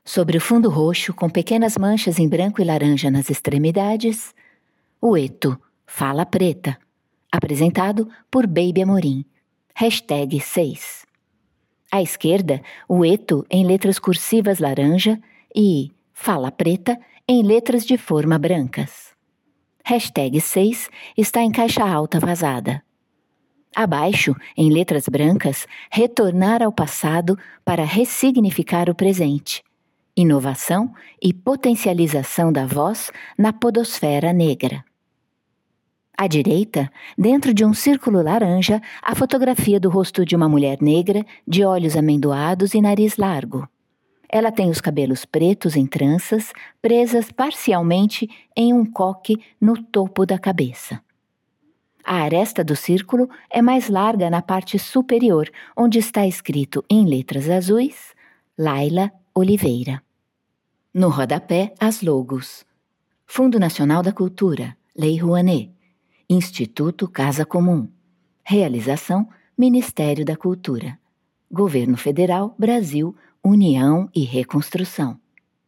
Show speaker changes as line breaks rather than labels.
Sobre o fundo roxo, com pequenas manchas em branco e laranja nas extremidades, o Eto, Fala Preta, apresentado por Baby Amorim, #6. À esquerda, o Eto em letras cursivas laranja e Fala Preta em letras de forma brancas. #6 está em caixa alta vazada. Abaixo, em letras brancas, retornar ao passado para ressignificar o presente. Inovação e potencialização da voz na podosfera negra. À direita, dentro de um círculo laranja, a fotografia do rosto de uma mulher negra, de olhos amendoados e nariz largo. Ela tem os cabelos pretos em tranças, presas parcialmente em um coque no topo da cabeça. A aresta do círculo é mais larga na parte superior, onde está escrito em letras azuis, Laila Oliveira. No rodapé, as logos: Fundo Nacional da Cultura, Lei Rouanet, Instituto Casa Comum, Realização, Ministério da Cultura, Governo Federal, Brasil, União e Reconstrução.